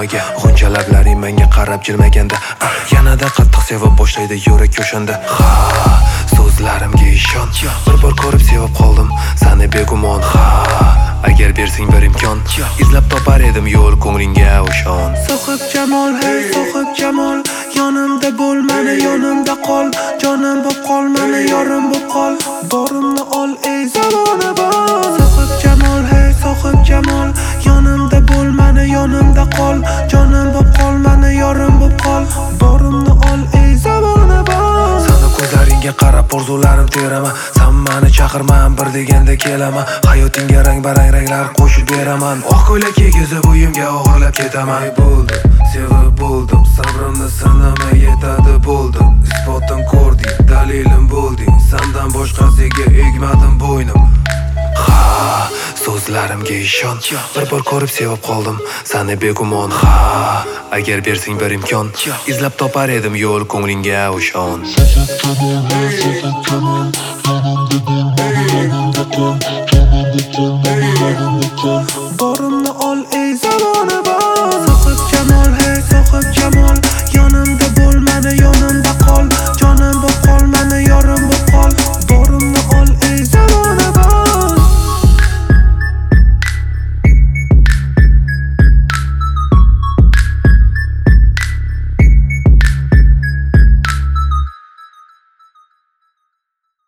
nomiga. G'uncha lablaring menga qarab jilmaganda, yanada qattiq sevib boshlaydi yurak o'shanda. Ha, so'zlarimga ishon, bir bor ko'rib sevib qoldim seni begumon. Ha, agar bersang bir imkon, izlab topar edim yo'l ko'nglingga o'shon. Sohib jamol, hey sohib jamol, yonimda bo'l, meni yonimda qol, jonim bo'p qol, meni yorim bo'p qol, borimni ol ey zamona bor. Sohib jamol, hey sohib jamol, yonimda bo'l, meni yonimda qol, jonim bo'p qol, meni yorim bo'p qol, borimni ol ey zamona bor. Seni ko'zlaringga qarab orzularim teraman, sen meni chaqirman bir deganda kelaman, hayotingga rang-barang ranglar qo'shib beraman. Oq ko'ylak kiygizib uyimga o'g'irlab ketaman. Bo'ldi, sevib bo'ldim, sabrimni sinamay yetadi bo'ldim. Isbotim ko'rding, dalilim bo'lding, sendan boshqasiga egmadim bo'ynim. Ha, so'zlarimga ishon, bir bor ko'rib sevib qoldim seni begumon. Ha, agar bersang bir imkon, izlab topar edim yo'l ko'nglingga o'shon. Sohib jamol, yonimda bo'l, meni yonimda qol, jonim bo'p qol,